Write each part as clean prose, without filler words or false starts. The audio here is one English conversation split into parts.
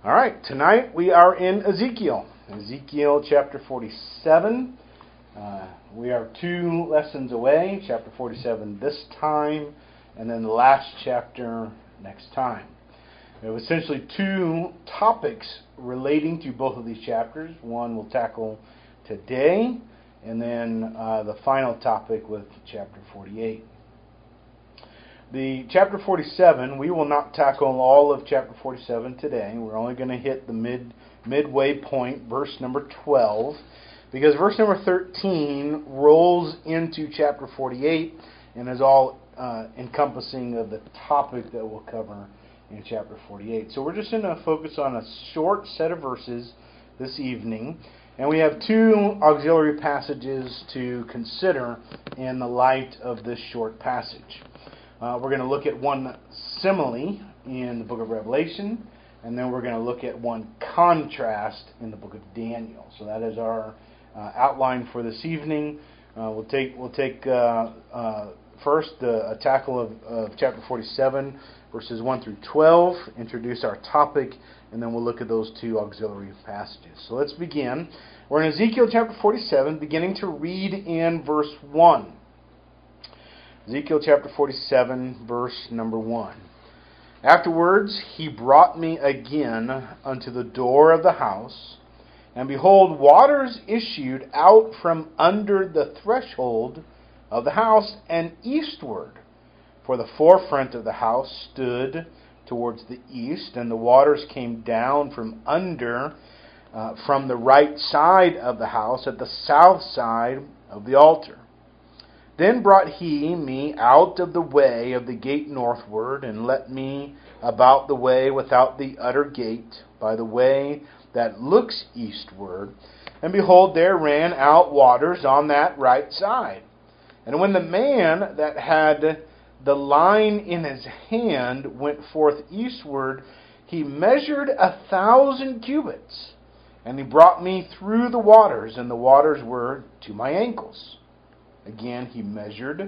All right, tonight we are in Ezekiel chapter 47. We are 2 lessons away, chapter 47 this time, and then the last chapter next time. We have essentially 2 topics relating to both of these chapters. One we'll tackle today, and then the final topic with chapter 48. The chapter 47, we will not tackle all of chapter 47 today. We're only going to hit the midway point, verse number 12, because verse number 13 rolls into chapter 48 and is all encompassing of the topic that we'll cover in chapter 48. So we're just going to focus on a short set of verses this evening, and we have 2 auxiliary passages to consider in the light of this short passage. We're going to look at one simile in the book of Revelation, and then we're going to look at one contrast in the book of Daniel. So that is our outline for this evening. We'll take first a tackle of chapter 47, verses 1 through 12, introduce our topic, and then we'll look at those 2 auxiliary passages. So let's begin. We're in Ezekiel chapter 47, beginning to read in verse 1. Ezekiel chapter 47, verse number 1. Afterwards he brought me again unto the door of the house, and behold, waters issued out from under the threshold of the house and eastward. For the forefront of the house stood towards the east, and the waters came down from under, from the right side of the house, at the south side of the altar. Then brought he me out of the way of the gate northward, and led me about the way without the utter gate, by the way that looks eastward. And behold, there ran out waters on that right side. And when the man that had the line in his hand went forth eastward, he measured 1,000 cubits. And he brought me through the waters, and the waters were to my ankles. Again he measured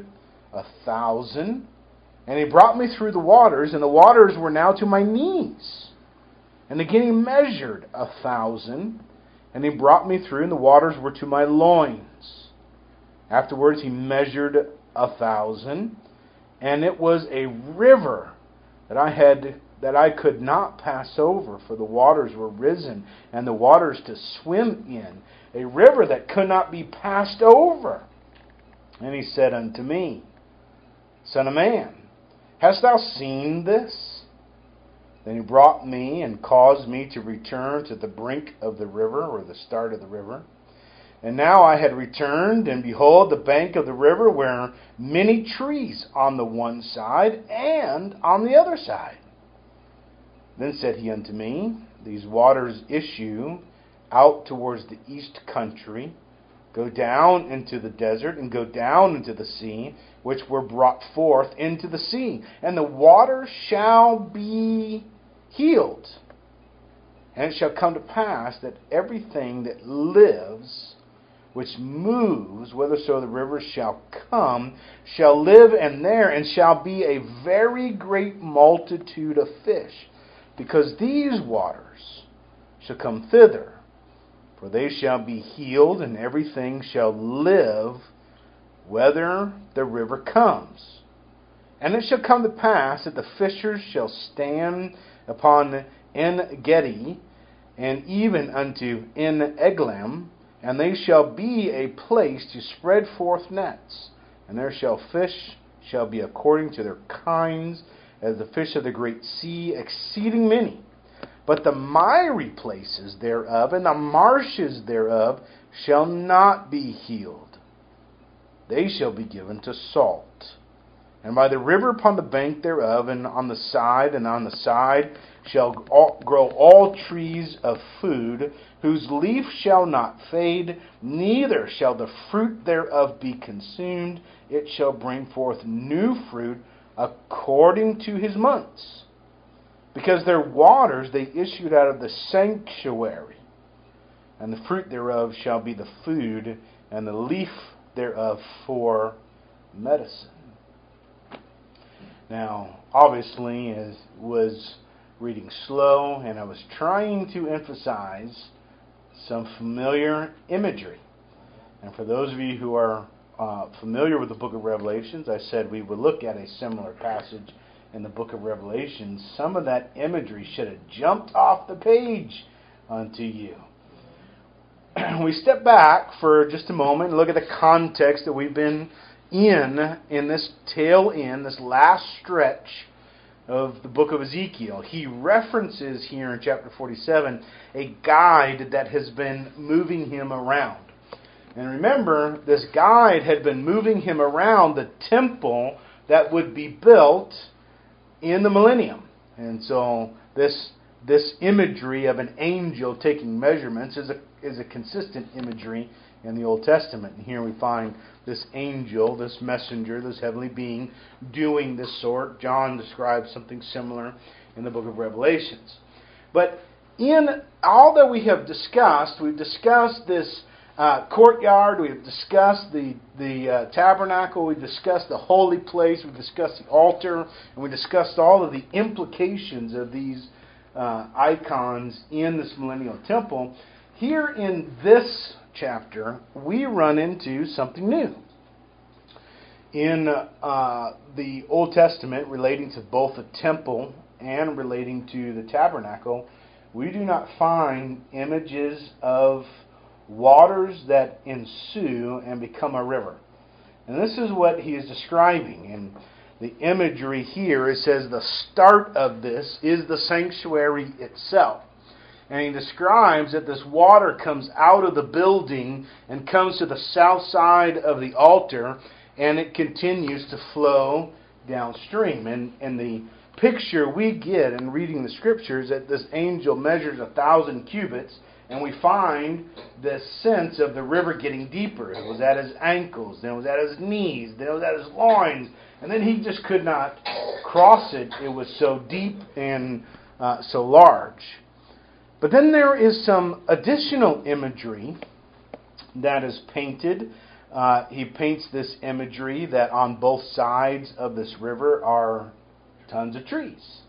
1,000, and he brought me through the waters, and the waters were now to my knees. And again he measured 1,000, and he brought me through, and the waters were to my loins. Afterwards he measured 1,000, and it was a river that I could not pass over, for the waters were risen, and the waters to swim in, a river that could not be passed over. And he said unto me, Son of man, hast thou seen this? Then he brought me and caused me to return to the brink of the river, or the start of the river. And now I had returned, and behold, the bank of the river were many trees on the one side and on the other side. Then said he unto me, These waters issue out towards the east country, go down into the desert, and go down into the sea, which were brought forth into the sea. And the water shall be healed. And it shall come to pass that everything that lives, which moves, whitherso the rivers shall come, shall live in there, and shall be a very great multitude of fish, because these waters shall come thither. For they shall be healed, and everything shall live, whether the river comes. And it shall come to pass that the fishers shall stand upon En Gedi, and even unto En Eglam, and they shall be a place to spread forth nets. And there fish shall be according to their kinds, as the fish of the great sea, exceeding many. But the miry places thereof and the marshes thereof shall not be healed. They shall be given to salt. And by the river upon the bank thereof, and on the side shall grow all trees of food, whose leaf shall not fade, neither shall the fruit thereof be consumed. It shall bring forth new fruit according to his months. Because their waters they issued out of the sanctuary, and the fruit thereof shall be the food, and the leaf thereof for medicine. Now, obviously, as was reading slow, and I was trying to emphasize some familiar imagery. And for those of you who are familiar with the book of Revelations, I said we would look at a similar passage in the book of Revelations. Some of that imagery should have jumped off the page unto you. We step back for just a moment and look at the context that we've been in this tail end, this last stretch of the book of Ezekiel. He references here in chapter 47 a guide that has been moving him around. And remember, this guide had been moving him around the temple that would be built in the millennium. And so this imagery of an angel taking measurements is a consistent imagery in the Old Testament. And here we find this angel, this messenger, this heavenly being doing this sort. John describes something similar in the book of Revelations. But in all that we have discussed, we've discussed this courtyard, we've discussed the tabernacle, we've discussed the holy place, we've discussed the altar, and we discussed all of the implications of these icons in this millennial temple. Here in this chapter, we run into something new. In the Old Testament, relating to both the temple and relating to the tabernacle, we do not find images of waters that ensue and become a river. And this is what he is describing. And the imagery here, it says the start of this is the sanctuary itself. And he describes that this water comes out of the building and comes to the south side of the altar, and it continues to flow downstream. And the picture we get in reading the scriptures that this angel measures 1,000 cubits, and we find this sense of the river getting deeper. It was at his ankles, then it was at his knees, then it was at his loins, and then he just could not cross it. It was so deep and so large. But then there is some additional imagery that is painted. He paints this imagery that on both sides of this river are tons of trees.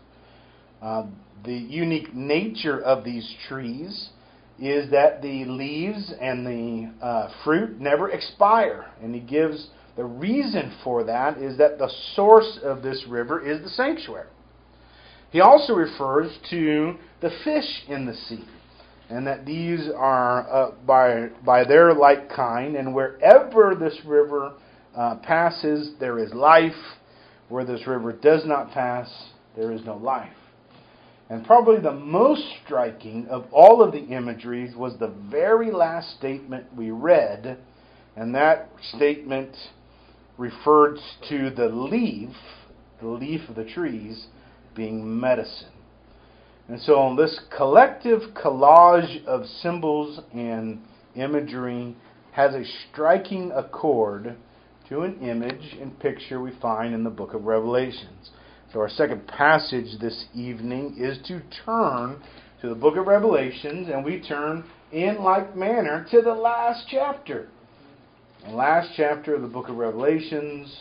The unique nature of these trees is that the leaves and the fruit never expire. And he gives the reason for that is that the source of this river is the sanctuary. He also refers to the fish in the sea, and that these are by their like kind, and wherever this river passes, there is life. Where this river does not pass, there is no life. And probably the most striking of all of the imageries was the very last statement we read, and that statement referred to the leaf of the trees being medicine. And so this collective collage of symbols and imagery has a striking accord to an image and picture we find in the book of Revelations. So our second passage this evening is to turn to the book of Revelations, and we turn in like manner to the last chapter. The last chapter of the book of Revelations,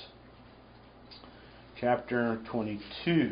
chapter 22.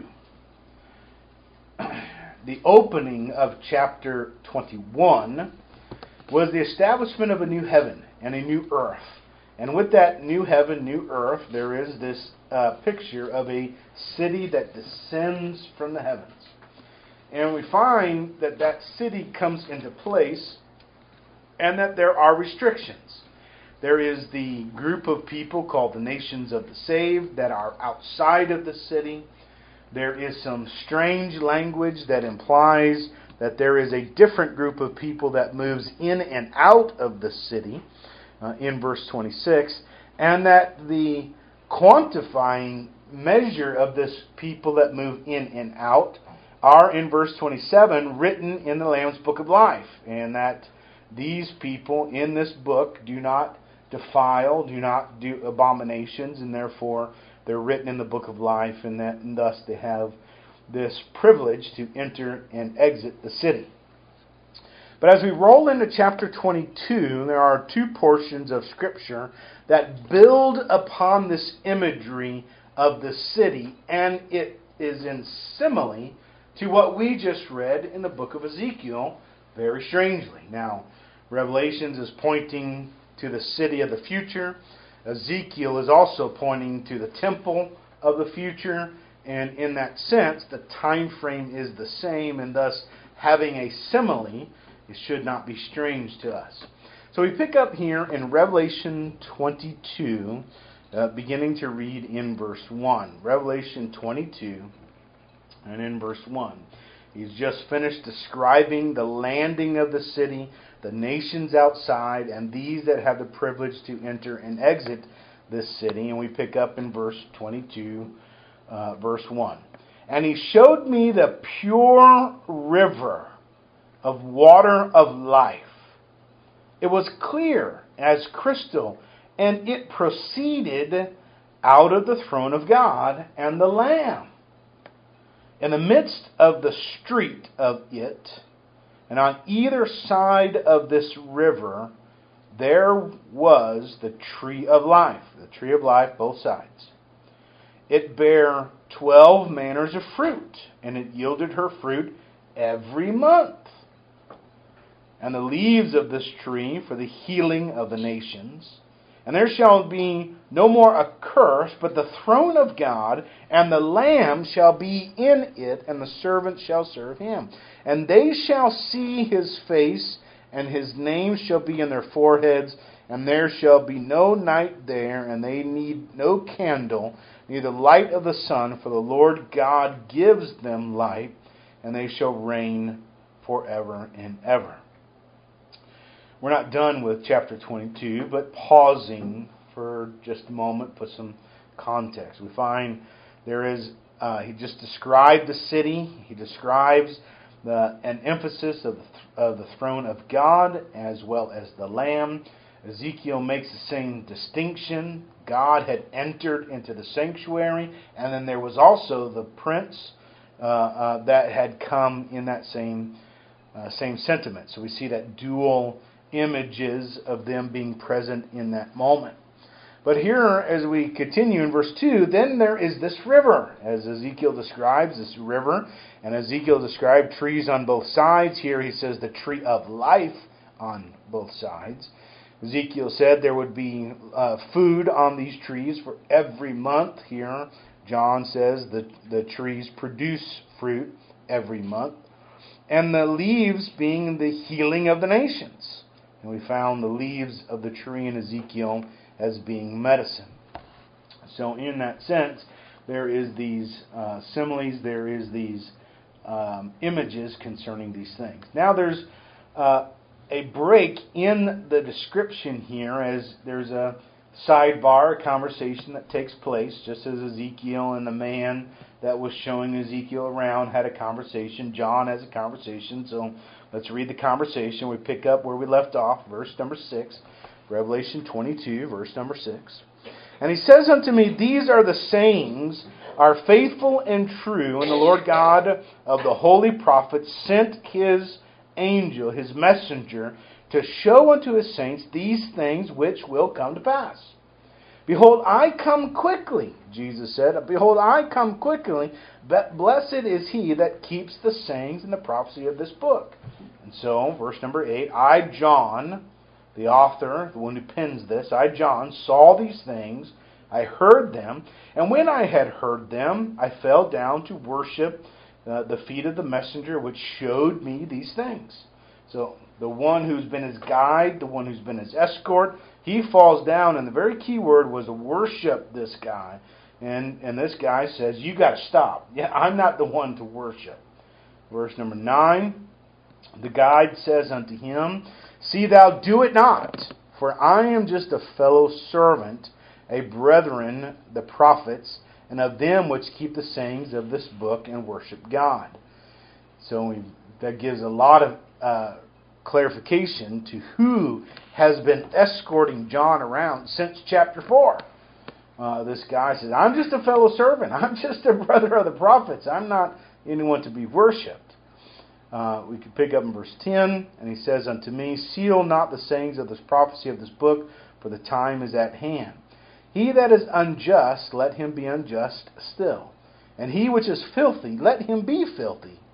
The opening of chapter 21 was the establishment of a new heaven and a new earth. And with that new heaven, new earth, there is this picture of a city that descends from the heavens. And we find that that city comes into place and that there are restrictions. There is the group of people called the nations of the saved that are outside of the city. There is some strange language that implies that there is a different group of people that moves in and out of the city in verse 26, and that the quantifying measure of this people that move in and out are in verse 27 written in the Lamb's Book of Life, and that these people in this book do not defile, do not do abominations, and therefore they're written in the Book of Life, and thus they have this privilege to enter and exit the city. But as we roll into chapter 22, there are two portions of Scripture that build upon this imagery of the city, and it is in simile to what we just read in the book of Ezekiel, very strangely. Now, Revelations is pointing to the city of the future. Ezekiel is also pointing to the temple of the future. And in that sense, the time frame is the same, and thus having a simile, it should not be strange to us. So we pick up here in Revelation 22, beginning to read in verse 1. Revelation 22, and in verse 1. He's just finished describing the landing of the city, the nations outside, and these that have the privilege to enter and exit this city. And we pick up in verse 22, verse 1. And he showed me the pure river of water of life. It was clear as crystal, and it proceeded out of the throne of God and the Lamb. In the midst of the street of it, and on either side of this river, there was the tree of life. The tree of life, both sides. It bare 12 manners of fruit, and it yielded her fruit every month. And the leaves of this tree for the healing of the nations. And there shall be no more a curse, but the throne of God and the Lamb shall be in it, and the servants shall serve him. And they shall see his face, and his name shall be in their foreheads, and there shall be no night there, and they need no candle, neither light of the sun, for the Lord God gives them light, and they shall reign forever and ever. We're not done with chapter 22, but pausing for just a moment, put some context. We find there is, he just described the city. He describes an emphasis of the throne of God as well as the Lamb. Ezekiel makes the same distinction. God had entered into the sanctuary, and then there was also the prince that had come in that same sentiment. So we see that dual images of them being present in that moment. But here, as we continue in verse 2, then there is this river, as Ezekiel describes this river, and Ezekiel described trees on both sides. Here he says the tree of life on both sides. Ezekiel said there would be food on these trees for every month. Here, John says the trees produce fruit every month. And the leaves being the healing of the nations. And we found the leaves of the tree in Ezekiel as being medicine. So in that sense, there is these similes, there is these images concerning these things. Now there's a break in the description here, as there's a sidebar, a conversation that takes place, just as Ezekiel and the man that was showing Ezekiel around had a conversation. John has a conversation, so let's read the conversation. We pick up where we left off, verse number 6, Revelation 22, verse number 6. And he says unto me, these are the sayings, are faithful and true, and the Lord God of the holy prophets sent his angel, his messenger, to show unto his saints these things which will come to pass. Behold, I come quickly, Jesus said. Behold, I come quickly, but blessed is he that keeps the sayings and the prophecy of this book. And so, verse number 8, I, John, the author, the one who pens this, I, John, saw these things, I heard them, and when I had heard them, I fell down to worship the feet of the messenger which showed me these things. So, the one who's been his guide, the one who's been his escort, he falls down, and the very key word was to worship this guy. And this guy says, you got to stop. Yeah, I'm not the one to worship. Verse number 9, the guide says unto him, see thou do it not, for I am just a fellow servant, a brethren, the prophets, and of them which keep the sayings of this book and worship God. So that gives a lot of clarification to who has been escorting John around since chapter 4. This guy says, I'm just a fellow servant. I'm just a brother of the prophets. I'm not anyone to be worshipped. We could pick up in verse 10, and he says unto me, seal not the sayings of this prophecy of this book, for the time is at hand. He that is unjust, let him be unjust still. And he which is filthy, let him be filthy.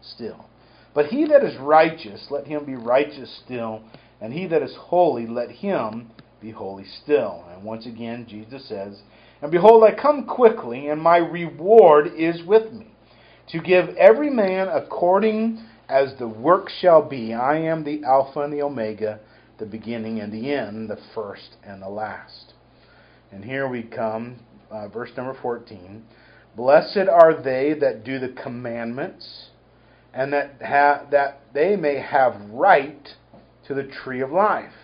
still. But he that is righteous, let him be righteous still. And he that is holy, let him be holy still. And once again, Jesus says, And behold, I come quickly, and my reward is with me, to give every man according as the work shall be. I am the Alpha and the Omega, the beginning and the end, the first and the last. And here we come, verse number 14. Blessed are they that do the commandments, and that they may have right to the tree of life,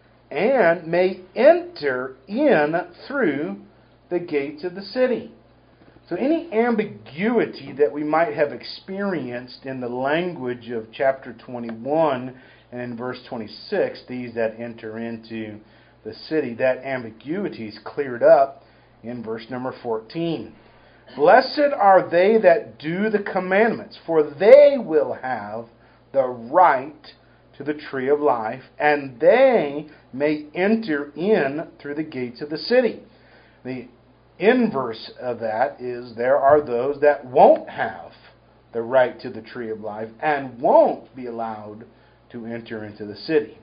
and may enter in through the gates of the city. So any ambiguity that we might have experienced in the language of chapter 21 and in verse 26, these that enter into the city, that ambiguity is cleared up in verse number 14. Blessed are they that do the commandments, for they will have the right to the tree of life, and they may enter in through the gates of the city. The inverse of that is there are those that won't have the right to the tree of life and won't be allowed to enter into the city.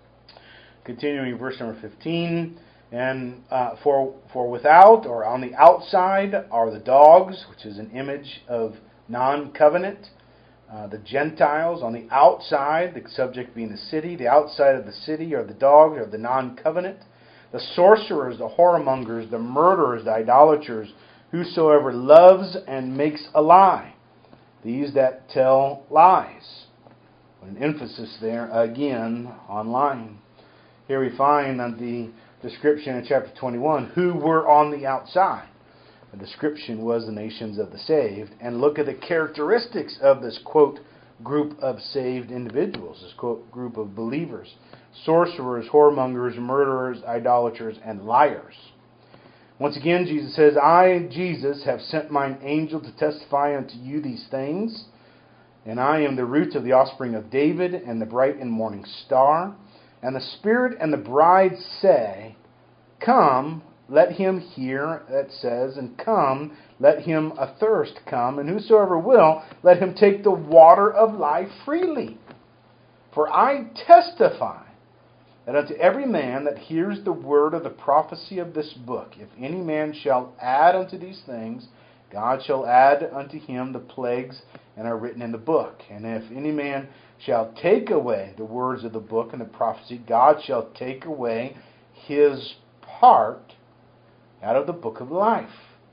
Continuing verse number 15, and for without or on the outside are the dogs, which is an image of non-covenant. The Gentiles on the outside, the subject being the city. The outside of the city are the dogs, or the non-covenant. The sorcerers, the whoremongers, the murderers, the idolaters, whosoever loves and makes a lie. These that tell lies. An emphasis there again on lying. Here we find that the description in chapter 21, who were on the outside. The description was the nations of the saved. And look at the characteristics of this, quote, group of saved individuals, this, quote, group of believers. Sorcerers, whoremongers, murderers, idolaters, and liars. Once again, Jesus says, I, Jesus, have sent mine angel to testify unto you these things. And I am the root of the offspring of David, and the bright and morning star. And the Spirit and the bride say, Come, let him hear, that says, and come, let him athirst come, and whosoever will, let him take the water of life freely. For I testify that unto every man that hears the word of the prophecy of this book, if any man shall add unto these things, God shall add unto him the plagues that are written in the book. And if any man shall take away the words of the book and the prophecy, God shall take away his part out of the book of life.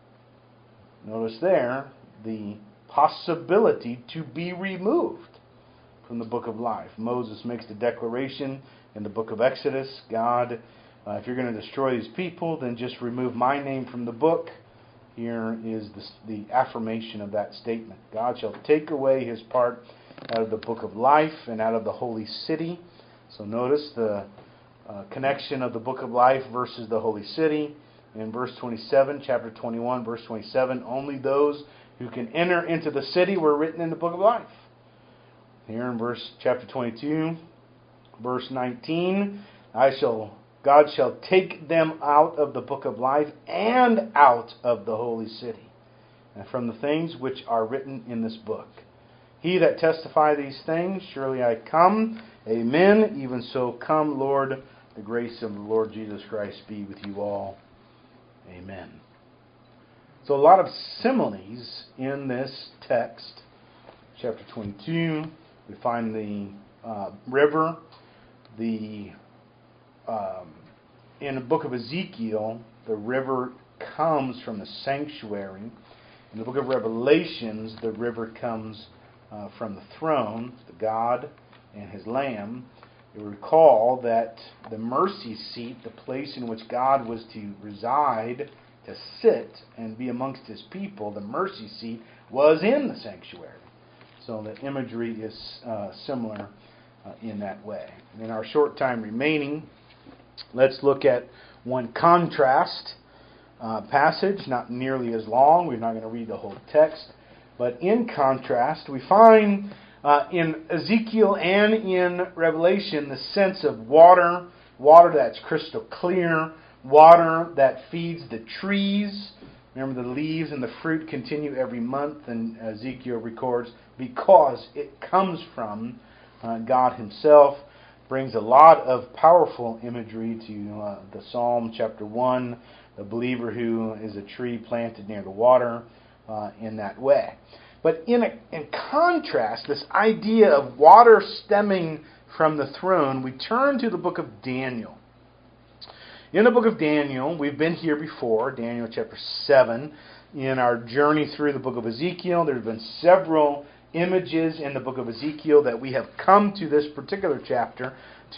Notice there the possibility to be removed from the book of life. Moses makes the declaration in the book of Exodus, God, if you're going to destroy these people, then just remove my name from the book. Here is the affirmation of that statement. God shall take away his part out of the book of life and out of the holy city. So notice the connection of the book of life versus the holy city. In verse 27, chapter 21, verse 27, only those who can enter into the city were written in the book of life. Here in chapter 22, verse 19, God shall take them out of the book of life and out of the holy city, and from the things which are written in this book. He that testify these things, surely I come. Amen. Even so come, Lord. The grace of the Lord Jesus Christ be with you all. Amen. So a lot of similes in this text. Chapter 22, we find the river. In the book of Ezekiel, the river comes from the sanctuary. In the book of Revelations, the river comes from the throne, the God and his Lamb. You recall that the mercy seat, the place in which God was to reside, to sit and be amongst his people, the mercy seat was in the sanctuary. So the imagery is similar in that way. In our short time remaining, let's look at one contrast passage, not nearly as long. We're not going to read the whole text. But in contrast, we find in Ezekiel and in Revelation the sense of water that's crystal clear, water that feeds the trees, Remember, the leaves and the fruit continue every month, and Ezekiel records, because it comes from God himself. Brings a lot of powerful imagery to the Psalm chapter 1, the believer who is a tree planted near the water in that way. But in contrast, this idea of water stemming from the throne, we turn to the book of Daniel. In the book of Daniel, we've been here before, Daniel chapter 7. In our journey through the book of Ezekiel, there have been several images in the book of Ezekiel that we have come to this particular chapter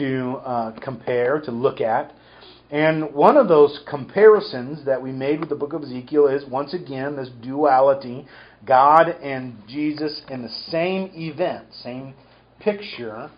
to compare, to look at. And one of those comparisons that we made with the book of Ezekiel is, once again, this duality, God and Jesus in the same event, same picture,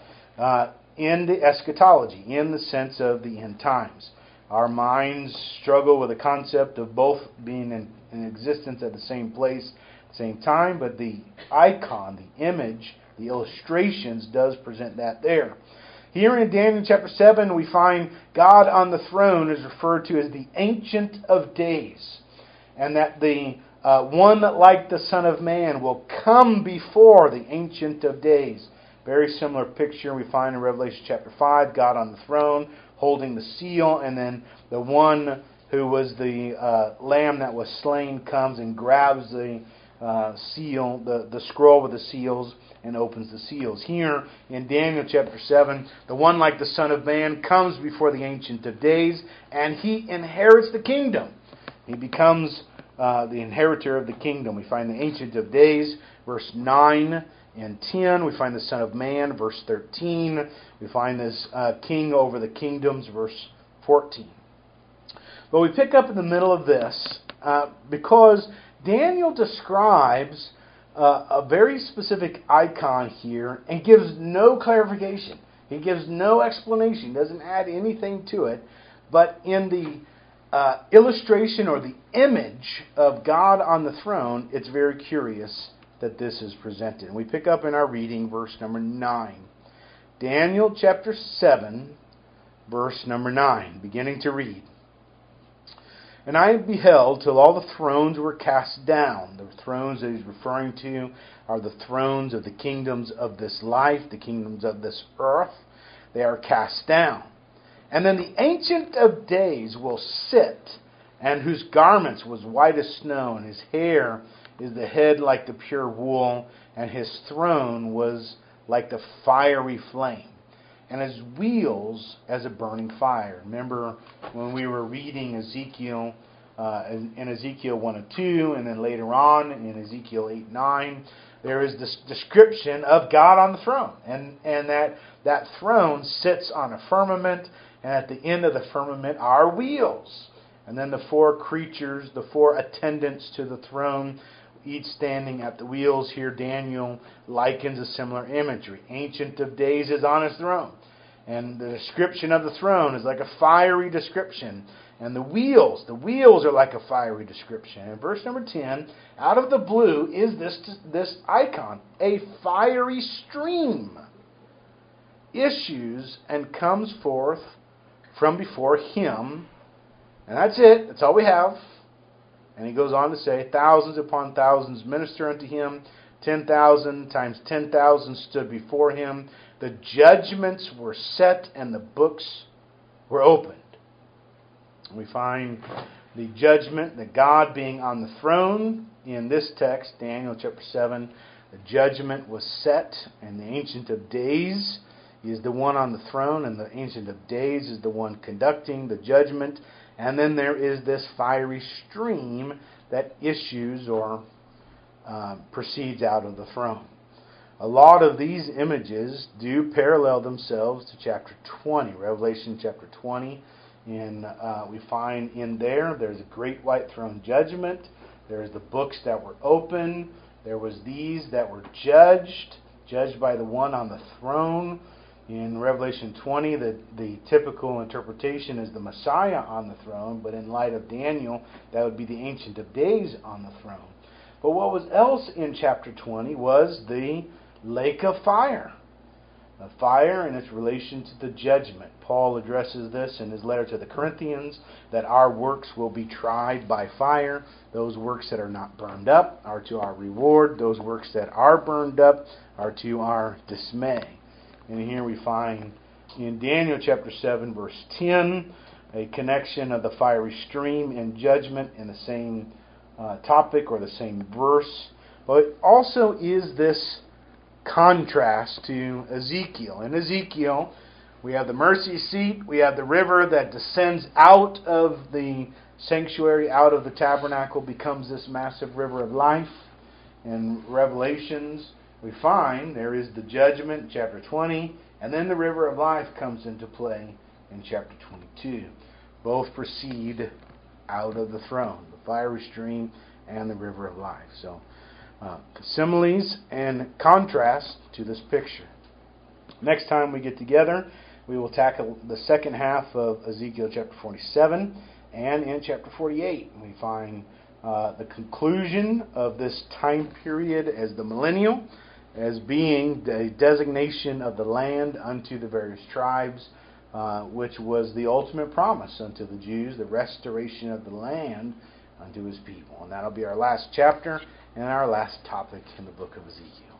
in the eschatology, in the sense of the end times. Our minds struggle with the concept of both being in existence at the same place, same time, but the icon, the image, the illustrations does present that there. Here in Daniel chapter 7, we find God on the throne is referred to as the Ancient of Days, and that the one like the Son of Man will come before the Ancient of Days. Very similar picture we find in Revelation chapter 5, God on the throne, holding the seal, and then the one who was the lamb that was slain comes and grabs the seal, the scroll with the seals, and opens the seals. Here in Daniel chapter 7, the one like the Son of Man comes before the Ancient of Days, and he inherits the kingdom. He becomes the inheritor of the kingdom. We find the Ancient of Days, verse 9 and 10. We find the Son of Man, verse 13. We find this king over the kingdoms, verse 14. But we pick up in the middle of this because Daniel describes a very specific icon here and gives no clarification. He gives no explanation, doesn't add anything to it. But in the illustration or the image of God on the throne, it's very curious that this is presented. And we pick up in our reading verse number 9. Daniel chapter 7, verse number 9, beginning to read. And I beheld till all the thrones were cast down. The thrones that he's referring to are the thrones of the kingdoms of this life, the kingdoms of this earth. They are cast down. And then the Ancient of Days will sit, and whose garments was white as snow, and his hair is the head like the pure wool, and his throne was like the fiery flame, and his wheels as a burning fire. Remember when we were reading Ezekiel, in Ezekiel 1 and 2, and then later on in Ezekiel 8 9, there is this description of God on the throne, and that throne sits on a firmament, and at the end of the firmament are wheels. And then the four creatures, the four attendants to the throne, each standing at the wheels. Here Daniel likens a similar imagery. Ancient of Days is on his throne, and the description of the throne is like a fiery description, and the wheels are like a fiery description. In verse number 10, out of the blue is this icon. A fiery stream issues and comes forth from before him, and that's it. That's all we have. And he goes on to say, thousands upon thousands minister unto him. 10,000 times 10,000 stood before him. The judgments were set and the books were opened. We find the judgment, the God being on the throne in this text, Daniel chapter 7. The judgment was set, and the Ancient of Days is the one on the throne, and the Ancient of Days is the one conducting the judgment. And then there is this fiery stream that issues or proceeds out of the throne. A lot of these images do parallel themselves to chapter 20, Revelation chapter 20. And we find in there's a great white throne judgment. There's the books that were opened. There was these that were judged by the one on the throne. In Revelation 20, the typical interpretation is the Messiah on the throne, but in light of Daniel, that would be the Ancient of Days on the throne. But what was else in chapter 20 was the lake of fire. fire and its relation to the judgment. Paul addresses this in his letter to the Corinthians, that our works will be tried by fire. Those works that are not burned up are to our reward. Those works that are burned up are to our dismay. And here we find in Daniel chapter 7, verse 10, a connection of the fiery stream and judgment in the same topic or the same verse. But it also is this contrast to Ezekiel. In Ezekiel, we have the mercy seat, we have the river that descends out of the sanctuary, out of the tabernacle, becomes this massive river of life. In Revelations, we find there is the judgment, chapter 20, and then the river of life comes into play in chapter 22. Both proceed out of the throne, the fiery stream and the river of life. So, similes and contrast to this picture. Next time we get together, we will tackle the second half of Ezekiel chapter 47, and in chapter 48 we find the conclusion of this time period as the millennial, as being the designation of the land unto the various tribes, which was the ultimate promise unto the Jews, the restoration of the land unto his people. And that'll be our last chapter and our last topic in the book of Ezekiel.